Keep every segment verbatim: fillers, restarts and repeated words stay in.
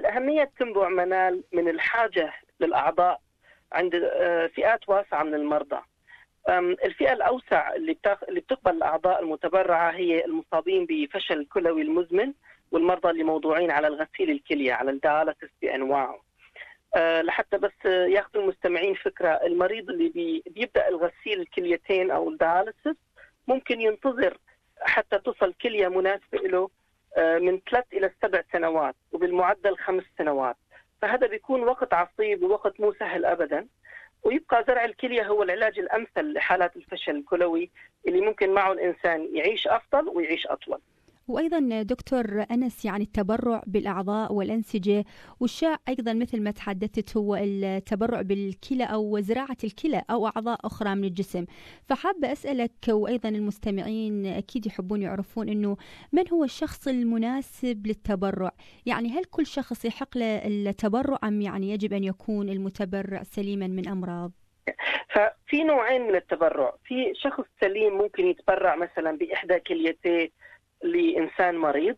أهمية تنبع منال من الحاجة للأعضاء عند فئات واسعة من المرضى. الفئة الأوسع اللي اللي بتقبل الأعضاء المتبرعة هي المصابين بفشل كلوي المزمن، والمرضى اللي موضوعين على الغسيل الكلية، على الدياليسيس بأنواعه. أه لحتى بس ياخذ المستمعين فكرة، المريض اللي بي بيبدأ الغسيل الكليتين أو الدياليسيس ممكن ينتظر حتى تصل كلية مناسبة له أه من ثلاث إلى سبع سنوات، وبالمعدل خمس سنوات. فهذا بيكون وقت عصيب ووقت مو سهل أبدا. ويبقى زرع الكلية هو العلاج الأمثل لحالات الفشل الكلوي اللي ممكن معه الإنسان يعيش أفضل ويعيش أطول. وأيضا دكتور أنس، يعني التبرع بالأعضاء والأنسجة والشاع أيضا مثل ما تحدثت هو التبرع بالكلى أو زراعة الكلى أو أعضاء أخرى من الجسم. فحابة أسألك وأيضا المستمعين أكيد يحبون يعرفون أنه من هو الشخص المناسب للتبرع؟ يعني هل كل شخص يحق له التبرع أم يعني يجب أن يكون المتبرع سليما من أمراض؟ ففي نوعين من التبرع. في شخص سليم ممكن يتبرع مثلا بإحدى كليتيه لإنسان مريض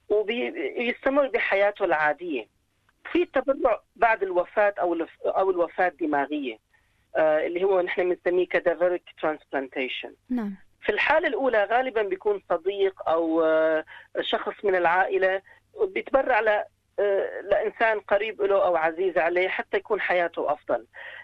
ويستمر بحياته العادية. في التبرع بعد الوفاة أو أو الوفاة الدماغية آه اللي هو نحن بنسميه كادافيريك ترانسبلانتيشن. نعم. في الحالة الأولى غالبا بيكون صديق أو آه شخص من العائلة بيتبرع ل آه لإنسان قريب له أو عزيز عليه حتى يكون حياته أفضل.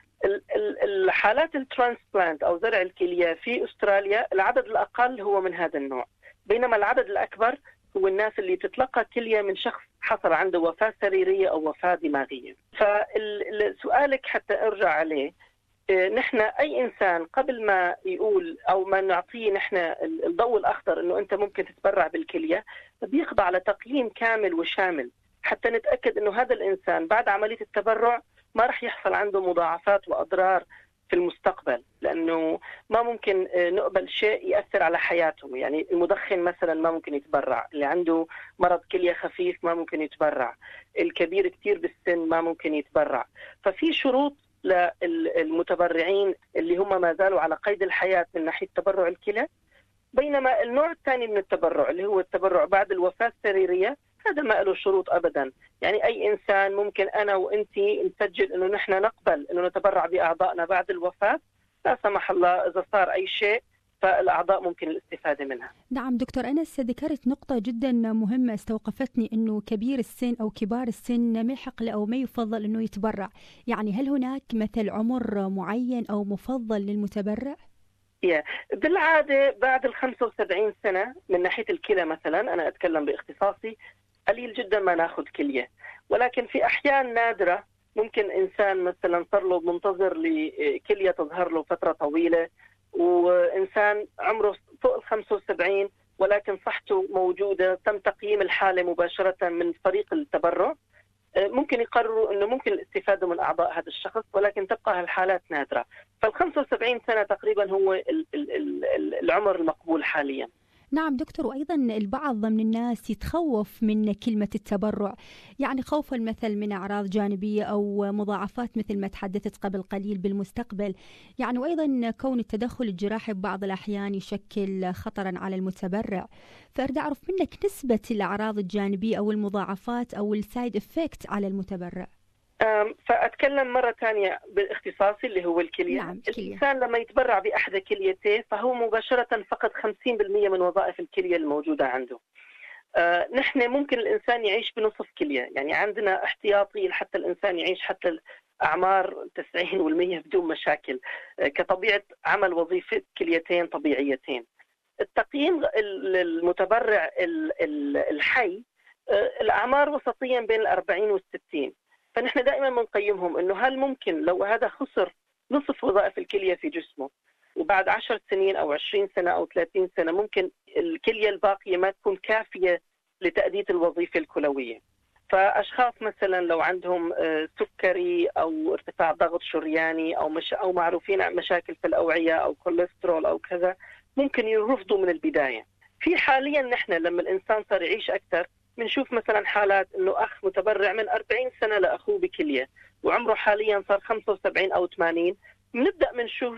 الحالات الترانسبلانت أو زرع الكلية في أستراليا العدد الأقل هو من هذا النوع، بينما العدد الأكبر هو الناس اللي تتلقى كلية من شخص حصل عنده وفاة سريرية أو وفاة دماغية. فسؤالك حتى أرجع عليه، نحن أي إنسان قبل ما يقول أو ما نعطيه نحن الضوء الأخضر إنه أنت ممكن تتبرع بالكلية، بيخضع لتقييم كامل وشامل حتى نتأكد إنه هذا الإنسان بعد عملية التبرع ما رح يحصل عنده مضاعفات وأضرار في المستقبل، لأنه ما ممكن نقبل شيء يأثر على حياته. يعني المدخن مثلا ما ممكن يتبرع، اللي عنده مرض كلية خفيف ما ممكن يتبرع، الكبير كتير بالسن ما ممكن يتبرع. ففي شروط للمتبرعين اللي هم ما زالوا على قيد الحياة من ناحية تبرع الكلى. بينما النوع الثاني من التبرع اللي هو التبرع بعد الوفاة السريرية، هذا ما له شروط أبدا. يعني أي إنسان ممكن أنا وإنتي نسجل إنه نحن نقبل إنه نتبرع بأعضائنا بعد الوفاة، لا سمح الله إذا صار أي شيء فالأعضاء ممكن الاستفادة منها. نعم دكتور أنس، ذكرت نقطة جدا مهمة استوقفتني، إنه كبير السن أو كبار السن ما يحق له أو ما يفضل إنه يتبرع. يعني هل هناك مثل عمر معين أو مفضل للمتبرع؟ بالعادة بعد ال خمسة وسبعين سنة من ناحية الكلى مثلا، أنا أتكلم باختصاصي، قليل جدا ما ناخذ كلية. ولكن في أحيان نادرة ممكن إنسان مثلا صار له منتظر لكلية تظهر له فترة طويلة، وإنسان عمره فوق ال خمسة وسبعين ولكن صحته موجودة، تم تقييم الحالة مباشرة من فريق التبرع، ممكن يقرروا أنه ممكن الاستفادة من أعضاء هذا الشخص، ولكن تبقى هالحالات نادرة. فال خمسة وسبعين سنة تقريبا هو العمر المقبول حاليا. نعم دكتور، وأيضا البعض من الناس يتخوف من كلمة التبرع، يعني خوف المثل من أعراض جانبية أو مضاعفات مثل ما تحدثت قبل قليل بالمستقبل. يعني وأيضا كون التدخل الجراحي ببعض الأحيان يشكل خطرا على المتبرع. فأريد أعرف منك نسبة الأعراض الجانبية أو المضاعفات أو السايد إفكت على المتبرع. فأتكلم مرة ثانية باختصاصي اللي هو الكلية. نعم، الإنسان لما يتبرع بأحد كليتيه فهو مباشرة فقد خمسين بالمئة من وظائف الكلية الموجودة عنده. آه نحن ممكن الإنسان يعيش بنصف كلية، يعني عندنا احتياطي حتى الإنسان يعيش حتى الأعمار تسعين بالمئة بدون مشاكل، آه كطبيعة عمل وظيفة كليتين طبيعيتين. التقييم المتبرع الحي آه الأعمار وسطيا بين الأربعين والستين. فنحن دائما بنقيمهم انه هل ممكن لو هذا خسر نصف وظائف الكلية في جسمه وبعد عشر سنين او عشرين سنة او ثلاثين سنة ممكن الكلية الباقية ما تكون كافية لتأدية الوظيفة الكلوية. فاشخاص مثلا لو عندهم سكري او ارتفاع ضغط شرياني او مش او معروفين عن مشاكل في الأوعية او كوليسترول او كذا، ممكن يرفضوا من البداية. في حاليا نحن لما الانسان صار يعيش اكثر بنشوف مثلا حالات انه اخ متبرع من أربعين سنة لاخوه بكلية وعمره حاليا صار خمسة وسبعين او ثمانين، بنبدا بنشوف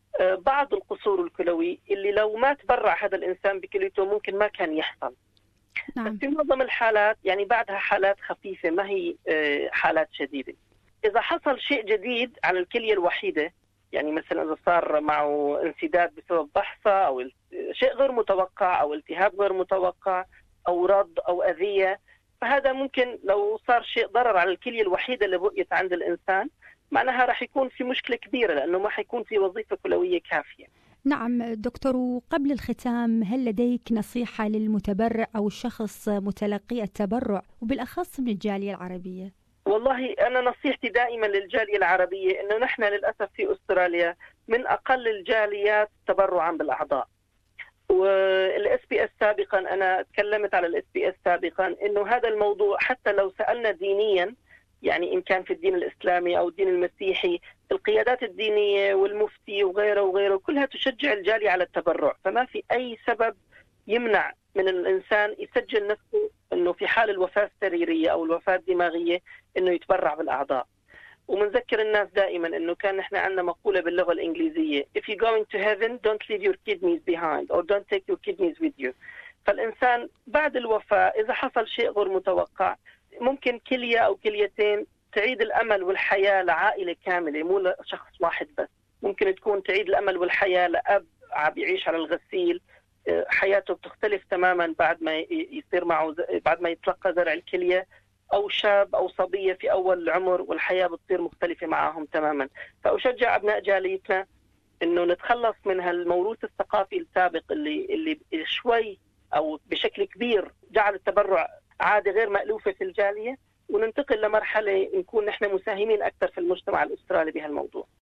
بعض القصور الكلوي اللي لو ما تبرع هذا الانسان بكليته ممكن ما كان يحصل. نعم. بس في معظم الحالات يعني بعدها حالات خفيفة، ما هي حالات شديدة. إذا حصل شيء جديد على الكلية الوحيدة، يعني مثلا إذا صار معه انسداد بسبب بحصة أو شيء غير متوقع أو التهاب غير متوقع أو رض أو أذية، فهذا ممكن لو صار شيء ضرر على الكلية الوحيدة اللي بقيت عند الإنسان، معناها راح يكون في مشكلة كبيرة، لأنه ما حيكون في وظيفة كلوية كافية. نعم دكتور، وقبل الختام هل لديك نصيحة للمتبرع أو الشخص متلقي التبرع وبالأخص من الجالية العربية؟ والله أنا نصيحتي دائما للجالية العربية إنه نحن للأسف في أستراليا من أقل الجاليات تبرعا بالأعضاء. والاس بي اس سابقا أنا تكلمت على الاس بي اس سابقا إنه هذا الموضوع حتى لو سألنا دينيا، يعني إن كان في الدين الإسلامي أو الدين المسيحي، القيادات الدينية والمفتي وغيره وغيره كلها تشجع الجالية على التبرع، فما في أي سبب يمنع من الإنسان يسجل نفسه إنه في حال الوفاة السريرية أو الوفاة الدماغية إنه يتبرع بالأعضاء. ومنذكر الناس دائما إنه كان إحنا عندنا مقولة باللغة الإنجليزية if you're going to heaven don't leave your kidneys behind or don't take your kidneys with you. فالإنسان بعد الوفاة إذا حصل شيء غير متوقع ممكن كلية أو كليتين تعيد الأمل والحياة لعائلة كاملة، مو لشخص واحد بس. ممكن تكون تعيد الأمل والحياة لأب عم يعيش على الغسيل، حياته بتختلف تماما بعد ما يصير معه بعد ما يتلقى زرع الكلية، أو شاب أو صبية في أول العمر والحياة بتصير مختلفة معهم تماما. فأشجع أبناء جاليتنا إنه نتخلص من هالموروث الثقافي السابق اللي اللي شوي أو بشكل كبير جعل التبرع عادة غير مألوفة في الجالية، وننتقل لمرحلة نكون نحن مساهمين أكثر في المجتمع الأسترالي بهالموضوع.